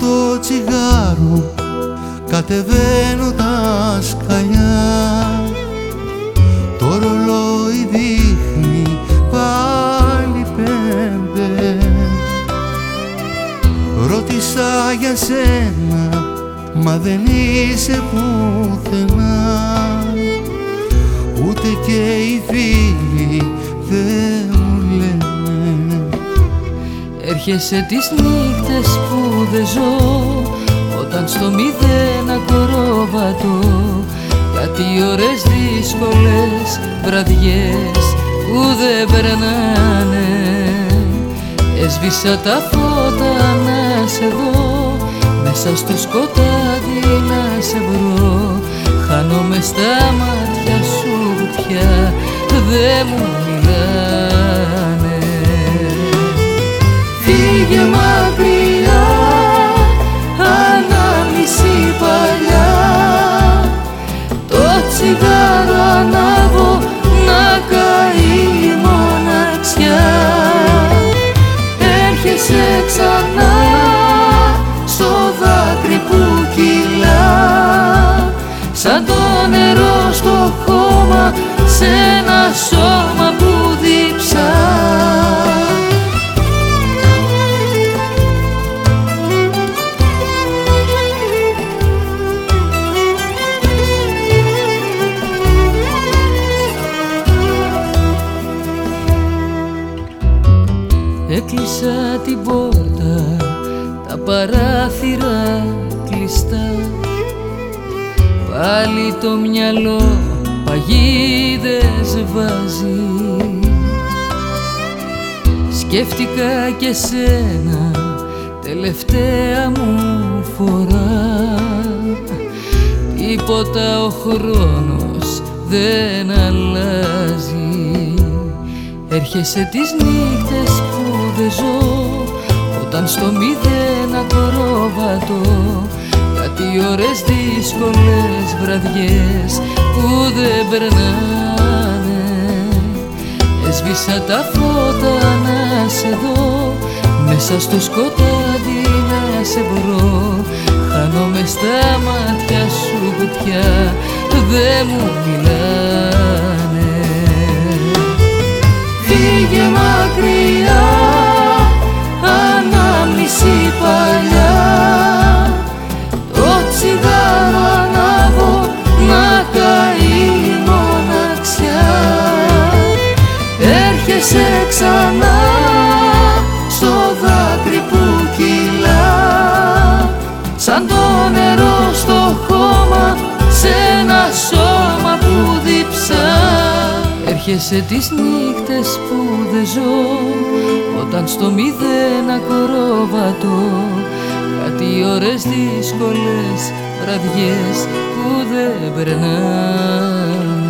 το τσιγάρο, κατεβαίνω τα σκαλιά. Το ρολόι δείχνει πάλι 5. Ρώτησα για σένα, μα δεν είσαι πουθενά. Ούτε και οι φίλοι δεν μου λένε. Έρχεσαι τις νύχτες που δεν ζω, όταν στο μηδέν ακροβατώ. Κάτι ώρες δύσκολες, βραδιές που δεν περνάνε. Έσβησα τα φώτα να σε δω, μέσα στο σκοτάδι να σε βρω. Χάνομαι στα μάτια σου πια, δε μου μιλάνε. Φύγε μακριά, ανάμνηση παλιά. Το τσιγάρο ανάβω, να καεί η μοναξιά. Έρχεσαι ξανά στο δάκρυ που κυλά, σαν το νερό στο χώμα, σε ένα σώμα που διψά. Έκλεισα την πόρτα, τα παράθυρα κλειστά. Πάλι το μυαλό παγίδες βάζει. Σκέφτηκα και σένα τελευταία μου φορά. Τίποτα ο χρόνος δεν αλλάζει. Έρχεσαι τις νύχτες που δεν ζω, όταν στο μηδέν ακροβατώ. Κάτι ώρες δύσκολες, βραδιές που δεν περνάνε. Έσβησα τα φώτα να σε δω, μέσα στο σκοτάδι να σε βρω. Χάνομαι στα μάτια σου που πια δε μου μιλάνε. Φύγε μακριά, ανάμνηση παλιά. Το τσιγάρο ανάβω, να καεί η μοναξιά. Έρχεσαι ξανά στο δάκρυ που κυλά, σαν το νερό στο χώμα, σε ένα σώμα που διψά. Έρχεσαι τις νύχτες που δεν ζω, όταν στο μηδέν ακροβατώ. Κάτι ώρες δύσκολες, βραδιές που δεν περνάνε.